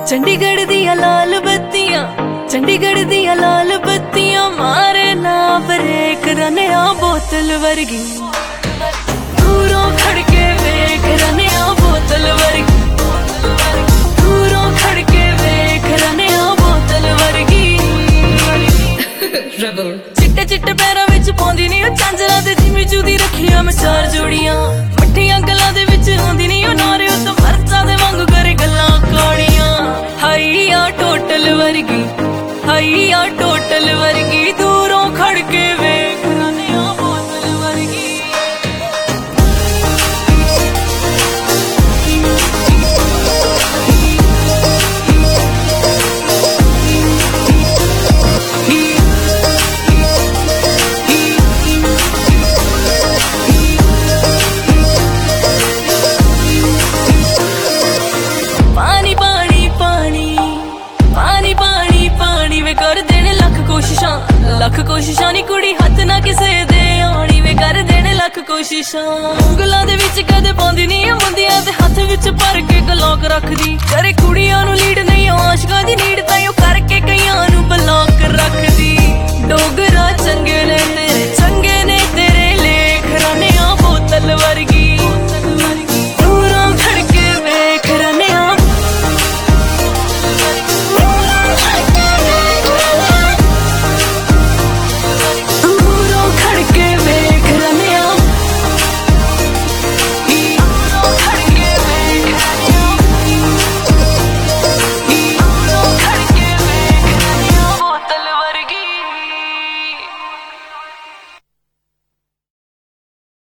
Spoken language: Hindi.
चंडीगढ़ दिया लाल बत्तियां, चंडीगढ़ दिया लाल बत्तियां मारे ना ब्रेक रनिया बोतल वर्गी। दूरों खड़के वेख रनिया बोतल वर्गी, दूरों खड़के वेख रनिया बोतल वर्गी। चिट्टे चिट्टे पैरां विच पाउंदी नी ओ झांजरां ते जिमी चूदी रखियां मैं चार जोड़ियां। मट्ठियां गल्लां दे विच आउंदी नी ओ नारे ओ तां मर्चां दे वांगू करे गल्लां काड़ियां। हाईया टोटल वर्गी, हाईया टोटल वर्गी, दूरों खड़के वेख रनिया बोतल वर्गी। लख कोशिशां नी कुड़ी हथ ना किसे दे आनी वे कर देने लख कोशिशां। उंगलां दे विच कदे पाउंदी नी मुंदियां ते हथ विच भर के गलौक रखदी। करे कुड़ियां नू लीड नहीं आशिकां दी नीड तां करके कईयां नू ब्लॉक रख